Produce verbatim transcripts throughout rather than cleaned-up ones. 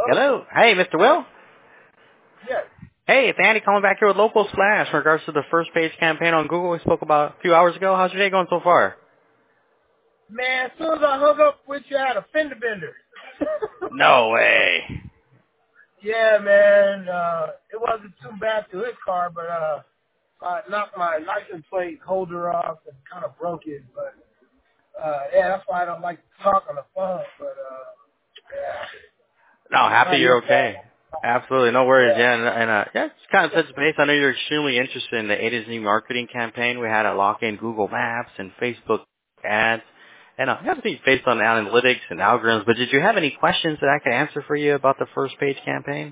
Hello. Hey, Mister Will. Yes. Hey, it's Andy calling back here with Local Splash in regards to the first page campaign on Google we spoke about a few hours ago. How's your day going so far? Man, as soon as I hung up with you, I had a fender bender. No way. Yeah, man. Uh, it wasn't too bad to his car, but uh, I knocked my license plate holder off and kind of broke it. But uh, yeah, that's why I don't like to talk on the phone. But uh, yeah, No, happy not your you're fault. okay. Absolutely, no worries. Yeah. Yeah, and, and uh, yeah, just kind of touch base. I know you're extremely interested in the A to Z marketing campaign. We had a lock in Google Maps and Facebook ads, and uh, you have to be based on analytics and algorithms. But did you have any questions that I could answer for you about the first page campaign?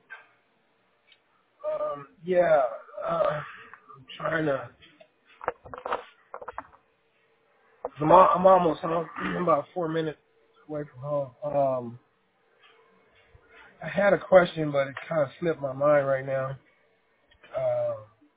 Um, yeah. Uh, I'm trying to. I'm, al- I'm almost home. I'm about four minutes away from home. Um, I had a question, but it kind of slipped my mind right now. Uh,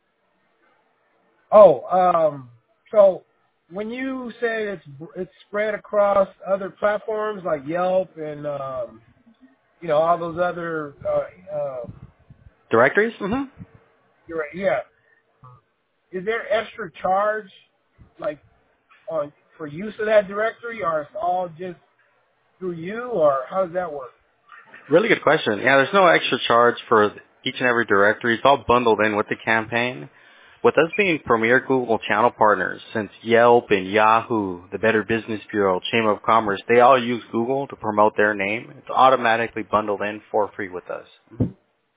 oh, um, so when you say it's it's spread across other platforms like Yelp and um, you know all those other, uh, uh, Directories? Mm-hmm. you're right, yeah. Is there extra charge like on for use of that directory, or it's all just through you, or how does that work? Really good question. Yeah, there's no extra charge for each and every directory. It's all bundled in with the campaign. With us being premier Google channel partners, since Yelp and Yahoo, the Better Business Bureau, Chamber of Commerce, they all use Google to promote their name. It's automatically bundled in for free with us. Mhm.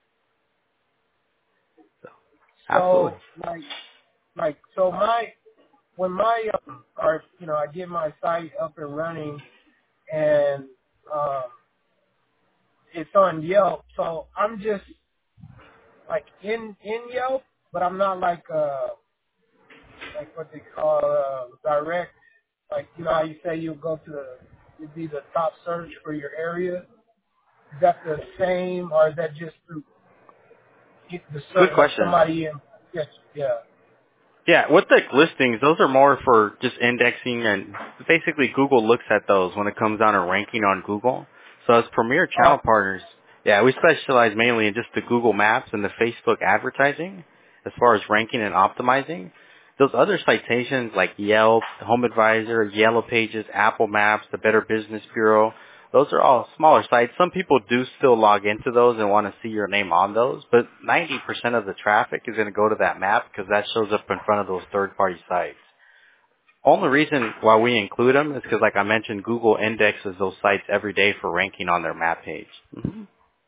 So, absolutely. So like like so my when my um, or you know I get my site up and running and um, it's on Yelp, so I'm just like in in Yelp, but I'm not like uh like what they call uh, direct. Like you know how you say you go to the you'd be the top search for your area. Is that the same, or is that just through get the Good search like question. somebody in? Yes, yeah. Yeah, with the listings, those are more for just indexing, and basically Google looks at those when it comes down to ranking on Google. So as premier channel Oh, partners, yeah, we specialize mainly in just the Google Maps and the Facebook advertising as far as ranking and optimizing. Those other citations like Yelp, Home Advisor, Yellow Pages, Apple Maps, the Better Business Bureau, those are all smaller sites. Some people do still log into those and want to see your name on those, but ninety percent of the traffic is going to go to that map because that shows up in front of those third-party sites. Only reason why we include them is because, like I mentioned, Google indexes those sites every day for ranking on their map page. hmm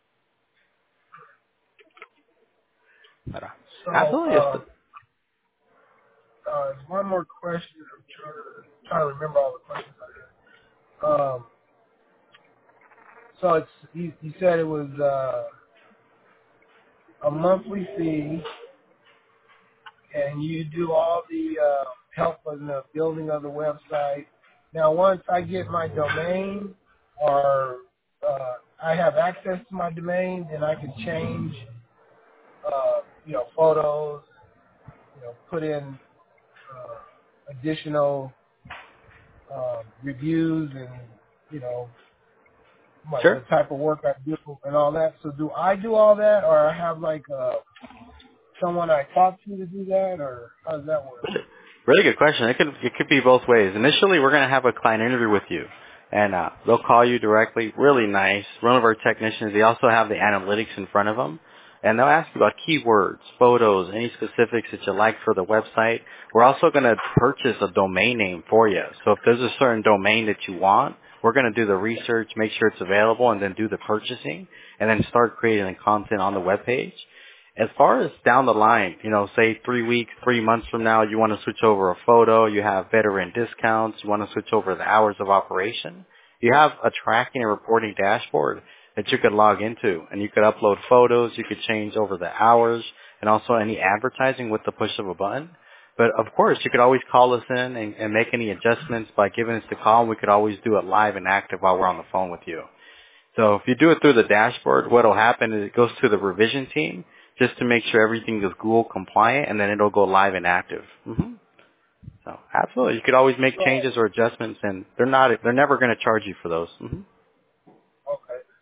But, uh, so absolutely. um, It's- uh, there's one more question. I'm trying to, trying to remember all the questions I had. Um, so it's you, you said it was uh, a monthly fee, and you do all the uh, help in the building of the website. Now, once I get my domain, or uh, I have access to my domain, then I can change, uh, you know, photos, you know, put in uh, additional uh, reviews and, you know, my, Sure. the type of work I do and all that. So do I do all that, or I have like uh, someone I talk to to do that, or how does that work? Really really good question. It could it could be both ways. Initially, we're going to have a client interview with you, and uh, they'll call you directly. Really nice. One of our technicians. They also have the analytics in front of them, and they'll ask you about keywords, photos, any specifics that you like for the website. We're also going to purchase a domain name for you. So if there's a certain domain that you want, we're going to do the research, make sure it's available, and then do the purchasing, and then start creating the content on the web page. As far as down the line, you know, say three weeks, three months from now, you want to switch over a photo, you have veteran discounts, you want to switch over the hours of operation, you have a tracking and reporting dashboard that you could log into, and you could upload photos, you could change over the hours, and also any advertising with the push of a button. But of course, you could always call us in and, and make any adjustments by giving us the call, and we could always do it live and active while we're on the phone with you. So if you do it through the dashboard, what will happen is it goes to the revision team just to make sure everything is Google compliant, and then it'll go live and active. hmm So absolutely, you could always make So changes or adjustments, and they're not they're never going to charge you for those. hmm okay.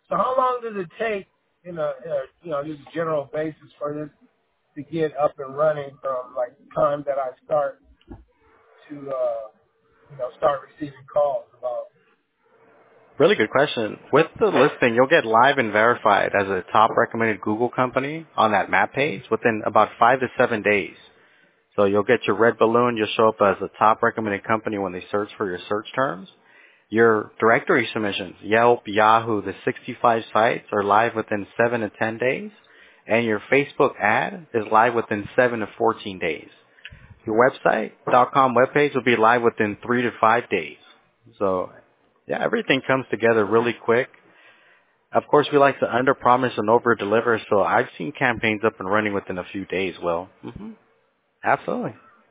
So how long does it take in a, in a you know just general basis for this to get up and running from like the time that I start to uh, you know start receiving calls about? Really good question. With the listing, you'll get live and verified as a top recommended Google company on that map page within about five to seven days. So you'll get your red balloon. You'll show up as a top recommended company when they search for your search terms. Your directory submissions, Yelp, Yahoo, the sixty-five sites are live within seven to ten days. And your Facebook ad is live within seven to fourteen days. Your website, .com webpage will be live within three to five days. So, yeah, everything comes together really quick. Of course, we like to under-promise and over-deliver, so I've seen campaigns up and running within a few days, Will. hmm Absolutely.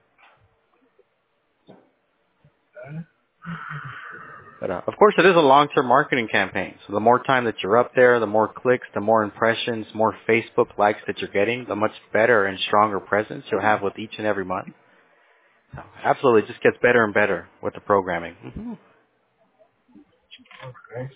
But, uh, of course, it is a long-term marketing campaign. So the more time that you're up there, the more clicks, the more impressions, more Facebook likes that you're getting, the much better and stronger presence you'll have with each and every month. So absolutely, it just gets better and better with the programming. hmm Okay.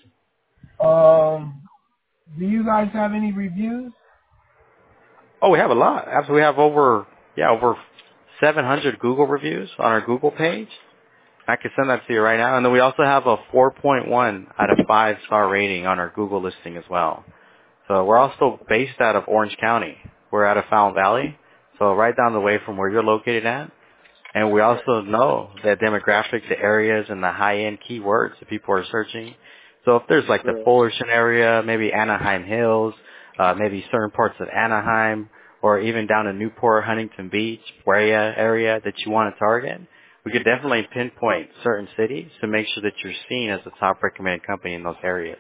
Um, do you guys have any reviews? Oh, we have a lot. Absolutely, we have over, yeah, over seven hundred Google reviews on our Google page. I can send that to you right now. And then we also have a four point one out of five star rating on our Google listing as well. So we're also based out of Orange County. We're out of Fountain Valley, so right down the way from where you're located at. And we also know the demographics, the areas, and the high-end keywords that people are searching. So if there's like the Right. Fullerton area, maybe Anaheim Hills, uh, maybe certain parts of Anaheim, or even down in Newport, Huntington Beach, Brea area that you want to target, we could definitely pinpoint certain cities to make sure that you're seen as a top recommended company in those areas.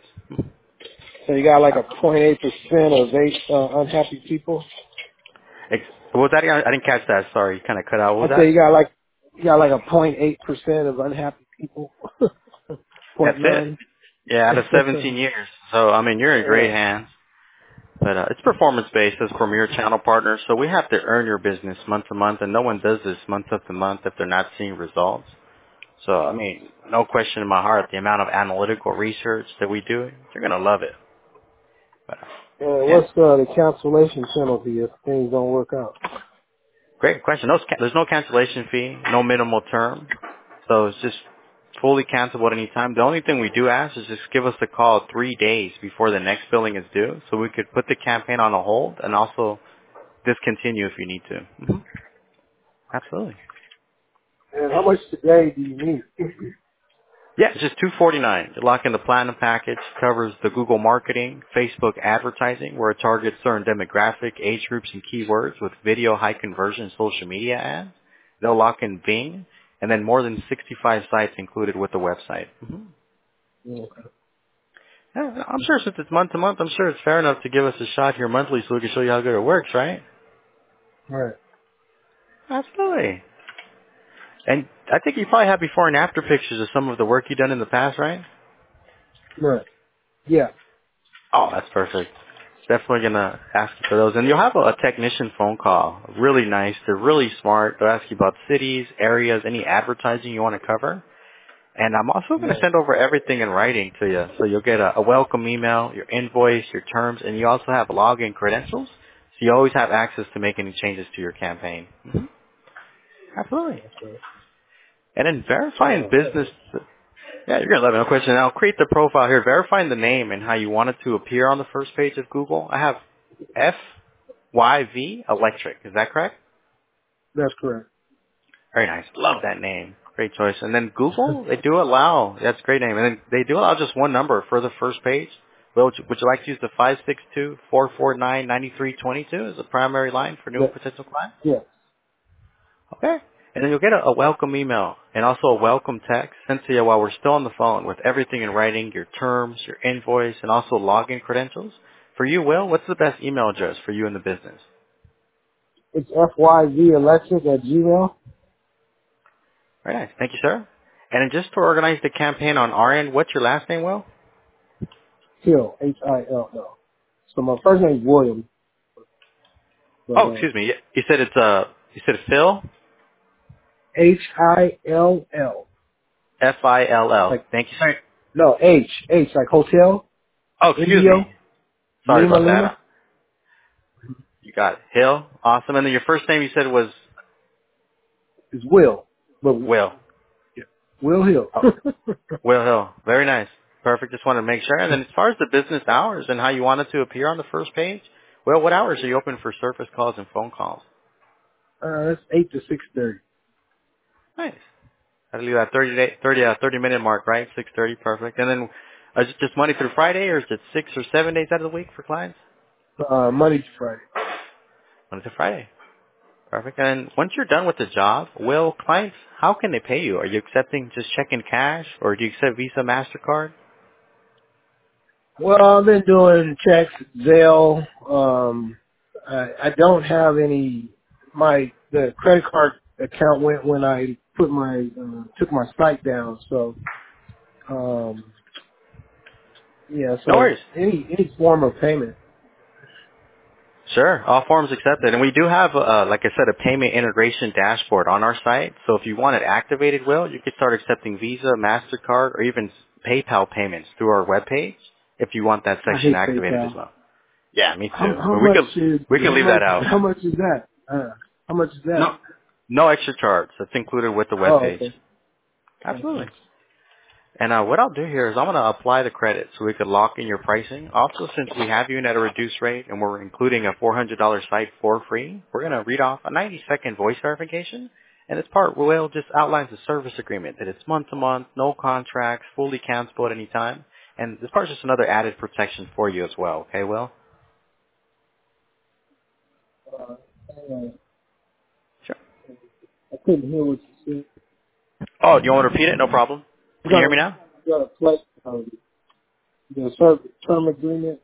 So you got like a zero point eight percent of eight uh, unhappy people. Ex- what was that again? I didn't catch that. Sorry, you kind of cut out. What I was say that? you got like you got like a zero point eight percent of unhappy people. That's Point it. nine. Yeah, out of seventeen years. So, I mean, you're in great Yeah. hands. But uh, it's performance-based as Premier Channel Partners, so we have to earn your business month to month, and no one does this month after month if they're not seeing results. So, I mean, no question in my heart, the amount of analytical research that we do, you're going to love it. But, uh, Uh, yeah, what's uh, the cancellation penalty if things don't work out? great question. No, there's no cancellation fee, no minimal term, so it's just fully cancelable at any time. The only thing we do ask is just give us a call three days before the next billing is due, so we could put the campaign on a hold and also discontinue if you need to. hmm Absolutely. And how much today do you need? Yeah, it's just two forty-nine. You lock in the platinum package, covers the Google marketing, Facebook advertising, where it targets certain demographic, age groups, and keywords with video high conversion social media ads. They'll lock in Bing, and then more than sixty-five sites included with the website. hmm Okay. Yeah, I'm sure since it's month to month, I'm sure it's fair enough to give us a shot here monthly so we can show you how good it works, right? Right. Absolutely. And I think you probably have before and after pictures of some of the work you've done in the past, right? Right. Yeah. Oh, that's perfect. Definitely gonna ask you for those, and you'll have a, a technician phone call. Really nice. They're really smart. They'll ask you about cities, areas, any advertising you want to cover. And I'm also going to Right. send over everything in writing to you, so you'll get a, a welcome email, your invoice, your terms, and you also have login credentials, so you always have access to make any changes to your campaign. hmm Absolutely. Okay. And then verifying Uh, business. Yeah, you're gonna love it. No question. I'll create the profile here, verifying the name and how you want it to appear on the first page of Google. I have F Y V Electric. Is that correct? that's correct. Very nice. Love that name. Great choice. And then Google, they do allow, that's a great name. And then they do allow just one number for the first page. Well, would you, would you like to use the five six two, four four nine, nine three two two as a primary line for new and That, potential clients? yeah. Okay. And then you'll get a, a welcome email and also a welcome text sent to you while we're still on the phone with everything in writing, your terms, your invoice, and also login credentials. For you, Will, what's the best email address for you in the business? It's F Y V electric at Gmail. Very nice. Thank you, sir. And then just to organize the campaign on our end, what's your last name, Will? Hill. H I L L. So my first name is William, but Oh, uh, excuse me. You said it's, uh, you said Phil? H I L L. F I L L. Like Thank you, sir. no H H like hotel. Oh, excuse me. Indio, Sorry Lima, about Lima. that. You got it. Hill. Awesome. And then your first name you said was Is Will, but Will. yeah, Will Hill. Oh, Will Hill. Very nice. Perfect. Just wanted to make sure. And then as far as the business hours and how you wanted to appear on the first page, well, what hours are you open for service calls and phone calls? uh, that's eight to six thirty. Nice. That'll leave that thirty day, thirty, uh, thirty minute mark, right? six thirty. Perfect. And then uh, is it just Monday through Friday or is it six or seven days out of the week for clients? Uh, Monday to Friday. Monday to Friday. Perfect. And once you're done with the job, will clients, how can they pay you? Are you accepting just check in cash or do you accept Visa, MasterCard? Well, I've been doing checks, Zelle. Um, I, I don't have any. My the credit card account went when I put my uh, took my site down. So um, yeah. No So worries. any any form of payment. Sure. All forms accepted. And we do have, uh, like I said, a payment integration dashboard on our site. So if you want it activated, Will, you could start accepting Visa, MasterCard, or even PayPal payments through our webpage if you want that I section hate activated as PayPal. well. Yeah, me How too. how But we much could, is we could how leave much that out. how much is that? Uh, how much is that? No, no extra charge. That's included with the Oh, webpage. okay. Absolutely. Okay. And uh, what I'll do here is I'm going to apply the credit so we could lock in your pricing. Also, since we have you in at a reduced rate and we're including a four hundred dollars site for free, we're going to read off a ninety second voice verification. And this part will just outlines the service agreement that it's month to month, no contracts, fully cancelable at any time. And this part's just another added protection for you as well. Okay, Will? Uh, hang on. Sure. I couldn't hear what you said. Oh, do you want to repeat it? No problem. You Can you got hear a me now? you got a play. Um, the term term agreement.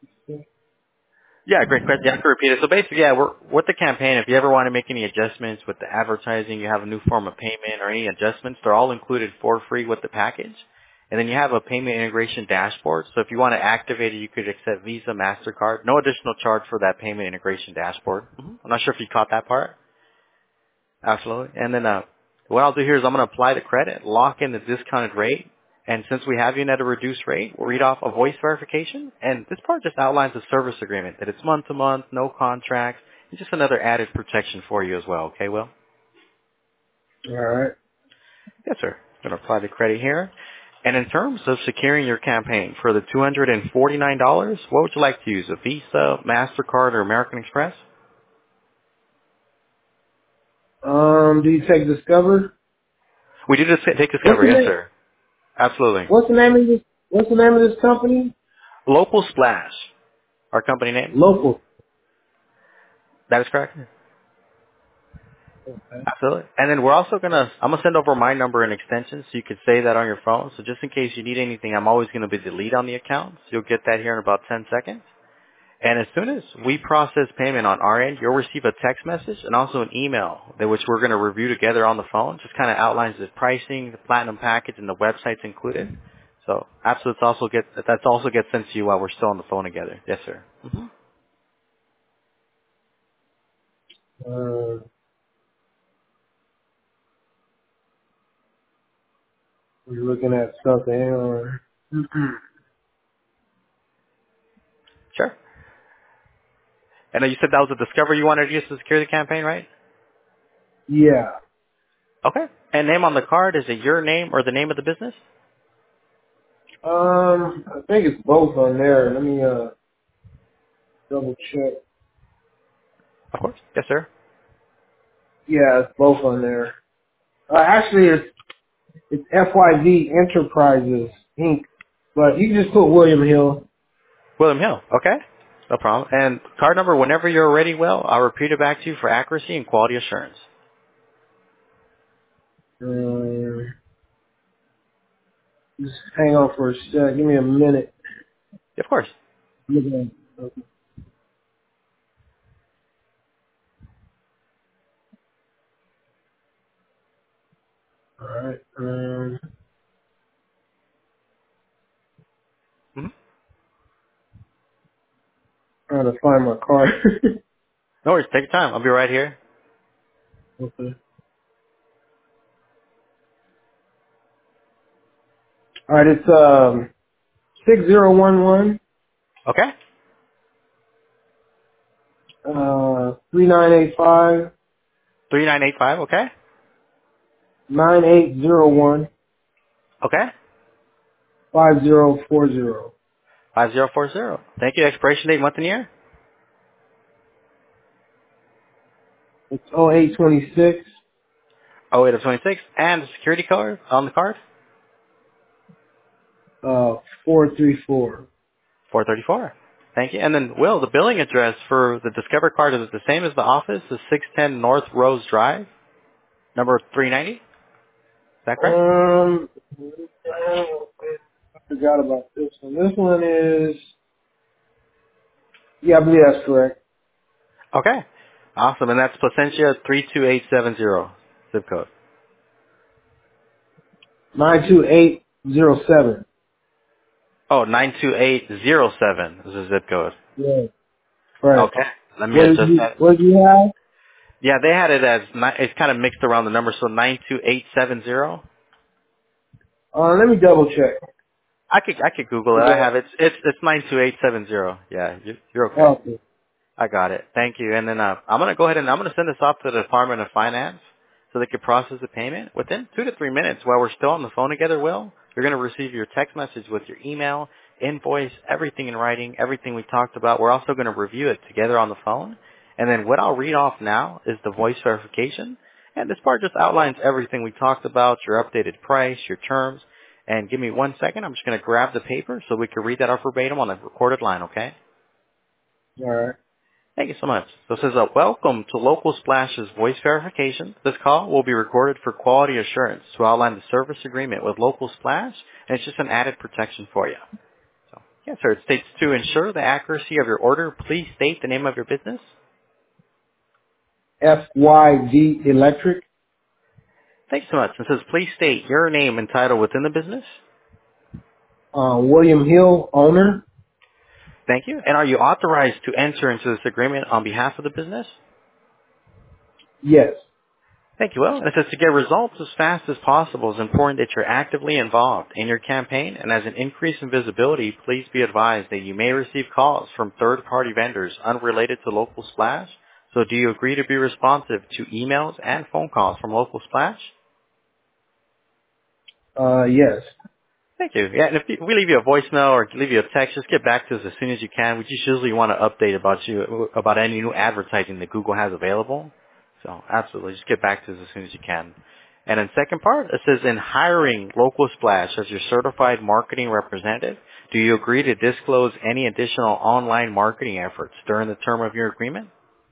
Yeah, great question. Yeah, I can repeat it. So basically, yeah, we're with the campaign. If you ever want to make any adjustments with the advertising, you have a new form of payment or any adjustments, they're all included for free with the package. And then you have a payment integration dashboard. So if you want to activate it, you could accept Visa, MasterCard. No additional charge for that payment integration dashboard. hmm I'm not sure if you caught that part. Absolutely. And then uh, what I'll do here is I'm going to apply the credit, lock in the discounted rate, and since we have you in at a reduced rate, we'll read off a voice verification. And this part just outlines the service agreement, that it's month to month, no contracts, and just another added protection for you as well. Okay, Will? All right. Yes, sir. I'm going to apply the credit here. And in terms of securing your campaign for the two hundred forty-nine dollars, what would you like to use, a Visa, MasterCard, or American Express? Um, do you take Discover? We do just take What's Discover, the yes, name? sir. Absolutely. What's the name of this? What's the name of this company? Local Splash, our company name. Local. That is correct. Okay. Absolutely. And then we're also gonna, I'm gonna send over my number and extension so you could say that on your phone. So just in case you need anything, I'm always gonna be the lead on the account. So you'll get that here in about ten seconds. And as soon as we process payment on our end, you'll receive a text message and also an email that which we're gonna review together on the phone. Just kind of outlines the pricing, the platinum package, and the websites included. So absolutely, it's also get that's also gets sent to you while we're still on the phone together. Yes, sir. hmm Uh, we're looking at something. Or Sure. And uh, you said that was a discovery you wanted to use to secure the campaign, right? yeah. Okay. And name on the card, is it your name or the name of the business? Um, I think it's both on there. Let me uh double check. Of course. Yes, sir. Yeah, it's both on there. Uh, actually, it's it's F Y V Enterprises Incorporated. But you can just put William Hill. William Hill. Okay. No problem. And card number, whenever you're ready, Will, I'll repeat it back to you for accuracy and quality assurance. Um, just hang on for a sec. Give me a minute. Of course. Okay. All right. Um, hmm trying to find my card. No worries. Take your time. I'll be right here. Okay. All right. It's um six zero one one Okay. Uh, three nine eight five three nine eight five. Okay. nine eight zero one Okay. five zero four zero. five zero four zero. Thank you. Expiration date, month and year. It's oh eight twenty-six, oh eight of twenty-six. And the security code on the card. uh, four three four. four thirty-four. Thank you. And then, Will, the billing address for the Discover card, is it the same as the office? The six ten North Rose Drive, number three ninety? Is that correct? Um, I forgot about this one. This one is, yeah, I believe that's correct. Okay. Awesome. And that's Placentia three two eight seven zero zip code. nine two eight zero seven. Oh, nine two eight zero seven is the zip code. Yeah, right. Okay. Let me What did adjust you, that. what did you have? Yeah, they had it as, ni- it's kind of mixed around the numbers, so nine two eight seven zero. Uh, let me double check. I could, I could Google it. I Yeah. have it. It's, it's nine two eight seven zero. Yeah, you- you're okay. Okay. I got it. Thank you. And then uh, I'm going to go ahead and I'm going to send this off to the Department of Finance so they can process the payment. Within two to three minutes while we're still on the phone together, Will, you're going to receive your text message with your email, invoice, everything in writing, everything we talked about. We're also going to review it together on the phone. And then what I'll read off now is the voice verification. And this part just outlines everything we talked about, your updated price, your terms. And give me one second. I'm just going to grab the paper so we can read that off verbatim on the recorded line, okay? All right. Thank you so much. So it says, uh, welcome to Local Splash's voice verification. This call will be recorded for quality assurance to outline the service agreement with Local Splash, and it's just an added protection for you. So, yes, sir. It states to ensure the accuracy of your order, please state the name of your business. F Y D Electric. Thank you so much. It says, please state your name and title within the business. Uh, William Hill, owner. Thank you. And are you authorized to enter into this agreement on behalf of the business? Yes. Thank you, Will. And it says to get results as fast as possible, it's important that you're actively involved in your campaign, and as an increase in visibility, please be advised that you may receive calls from third-party vendors unrelated to Local Splash. So do you agree to be responsive to emails and phone calls from Local Splash? Uh, yes. Thank you. Yeah, and if we leave you a voicemail or leave you a text, just get back to us as soon as you can. We just usually want to update about you, about any new advertising that Google has available. So absolutely, just get back to us as soon as you can. And in second part, it says in hiring Local Splash as your certified marketing representative, do you agree to disclose any additional online marketing efforts during the term of your agreement?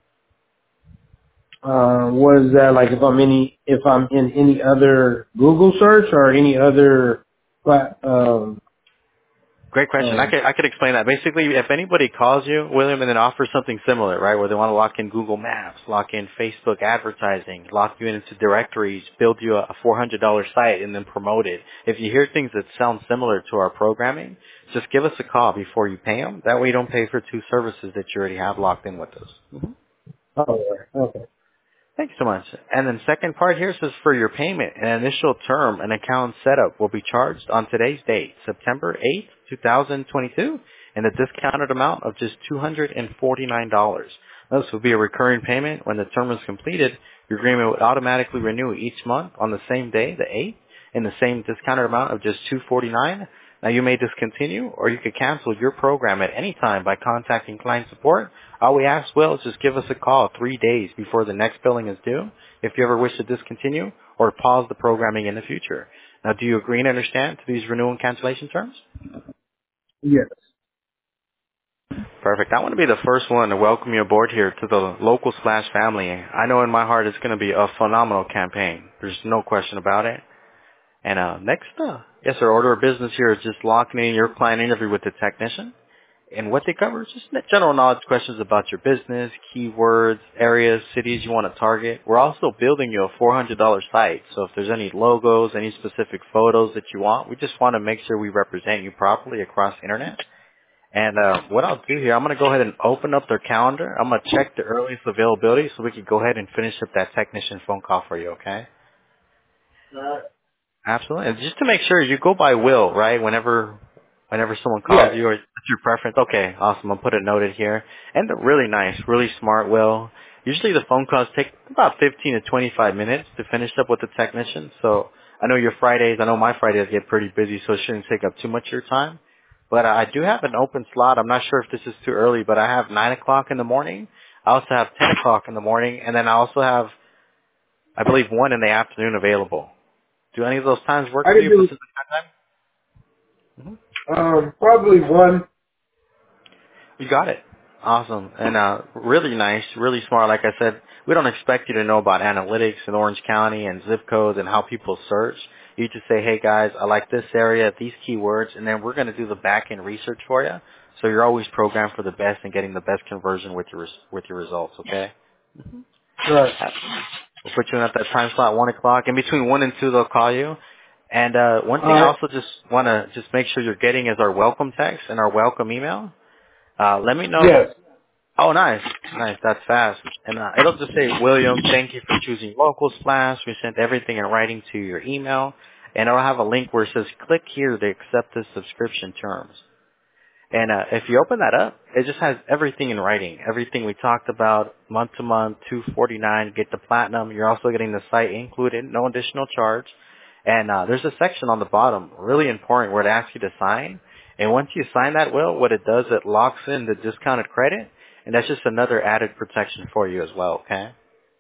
Uh, what is that like? If I'm any, if I'm in any other Google search or any other, plat- um, Great question. I um, could I could explain that. Basically, if anybody calls you, William, and then offers something similar, right, where they want to lock in Google Maps, lock in Facebook advertising, lock you into directories, build you a four hundred dollars site, and then promote it. If you hear things that sound similar to our programming, just give us a call before you pay them. That way, you don't pay for two services that you already have locked in with us. Mhm. oh, okay. Thank you so much. And then second part here says for your payment, an initial term and account setup will be charged on today's date, September eighth, twenty twenty-two, in a discounted amount of just two hundred forty-nine dollars. This will be a recurring payment. When the term is completed, your agreement would automatically renew each month on the same day, the eighth, in the same discounted amount of just two hundred forty-nine dollars. Now you may discontinue or you could cancel your program at any time by contacting client support. All we ask, Will, is just give us a call three days before the next billing is due if you ever wish to discontinue or pause the programming in the future. Now, do you agree and understand to these renewal and cancellation terms? Yes. Perfect. I want to be the first one to welcome you aboard here to the Local Splash family. I know in my heart it's going to be a phenomenal campaign. There's no question about it. And uh, next, uh, yes, our order of business here is just locking in your client interview with the technician. And what they cover is just general knowledge questions about your business, keywords, areas, cities you want to target. We're also building you a four hundred dollars site. So if there's any logos, any specific photos that you want, we just want to make sure we represent you properly across the internet. And uh, what I'll do here, I'm going to go ahead and open up their calendar. I'm going to check the earliest availability so we can go ahead and finish up that technician phone call for you, okay? All right. Absolutely. And just to make sure, you go by Will, right? Whenever whenever someone calls Yes. you, or it's your preference. Okay, awesome. I'll put it noted here. And they're really nice, really smart, Will. Usually the phone calls take about fifteen to twenty-five minutes to finish up with the technician. So I know your Fridays, I know my Fridays get pretty busy, so it shouldn't take up too much of your time. But uh, I do have an open slot. I'm not sure if this is too early, but I have nine o'clock in the morning. I also have ten o'clock in the morning, and then I also have, I believe, one in the afternoon available. Do any of those times work I for could you, do Pacific Time? Mm-hmm. um, probably one. You got it. Awesome. And uh really nice, really smart. Like I said, we don't expect you to know about analytics in Orange County and zip codes and how people search. You just say, hey guys, I like this area, these keywords, and then we're going to do the back end research for you. So you're always programmed for the best and getting the best conversion with your res- with your results. Okay. Right. Uh, We'll put you in at that time slot, one o'clock. In between one and two, they'll call you. And uh one All thing I right. also just want to just make sure you're getting is our welcome text and our welcome email. Uh, let me know. Yes. Oh, nice. Nice. That's fast. And uh, it'll just say, William, thank you for choosing Local Splash. We sent everything in writing to your email. And it'll have a link where it says, click here to accept the subscription terms. And uh, if you open that up, it just has everything in writing. Everything we talked about, month to month, two forty-nine, get the platinum. You're also getting the site included, no additional charge. And uh, there's a section on the bottom, really important, where it asks you to sign. And once you sign that, Will, what it does, it locks in the discounted credit, and that's just another added protection for you as well. Okay.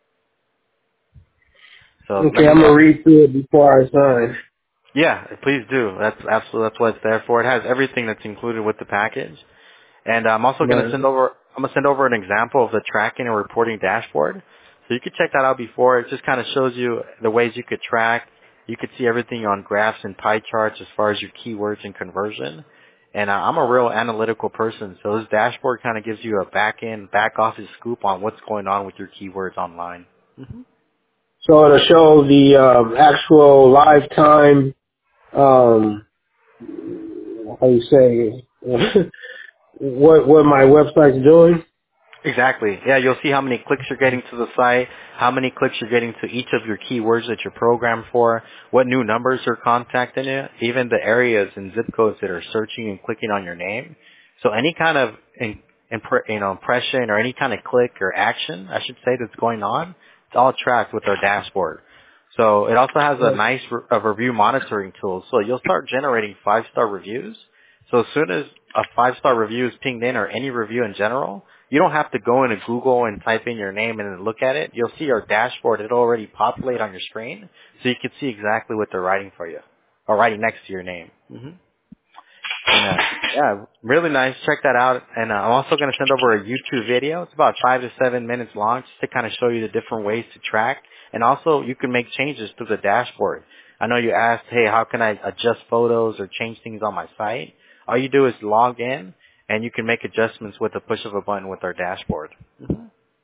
So let Okay, me I'm gonna know. read through it before I sign. Yeah, please do. That's absolutely that's what it's there for. It has everything that's included with the package. And I'm also going to Right. send over, I'm going to send over an example of the tracking and reporting dashboard. So you could check that out before. It just kind of shows you the ways you could track. You could see everything on graphs and pie charts as far as your keywords and conversion. And uh, I'm a real analytical person, so this dashboard kind of gives you a back end, back office scoop on what's going on with your keywords online. hmm So it'll show the um, actual lifetime, um, how you say, what what my website's doing. Exactly. Yeah, you'll see how many clicks you're getting to the site, how many clicks you're getting to each of your keywords that you're programmed for, what new numbers are contacting you, even the areas and zip codes that are searching and clicking on your name. So any kind of in, impre- you know, impression or any kind of click or action, I should say, that's going on, it's all tracked with our dashboard. So it also has a nice re- a review monitoring tool. So you'll start generating five-star reviews. So as soon as a five-star review is pinged in or any review in general, you don't have to go into Google and type in your name and then look at it. You'll see our dashboard. It'll already populate on your screen, so you can see exactly what they're writing for you, or writing next to your name. hmm And uh, yeah, really nice. Check that out. And uh, I'm also going to send over a YouTube video. It's about five to seven minutes long, just to kind of show you the different ways to track. And also, you can make changes to the dashboard. I know you asked, hey, how can I adjust photos or change things on my site? All you do is log in, and you can make adjustments with the push of a button with our dashboard. hmm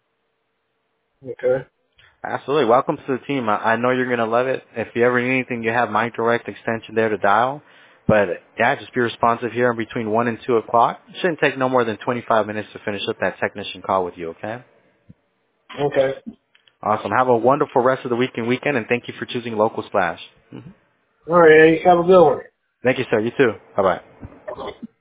Okay. Absolutely. Welcome to the team. I, I know you're going to love it. If you ever need anything, you have my direct extension there to dial. But yeah, just be responsive here in between one and two o'clock. It shouldn't take no more than twenty-five minutes to finish up that technician call with you, okay? Okay. Awesome. Have a wonderful rest of the week and weekend, and thank you for choosing Local Splash. hmm All right. Have a good one. Thank you, sir. You too. Bye-bye.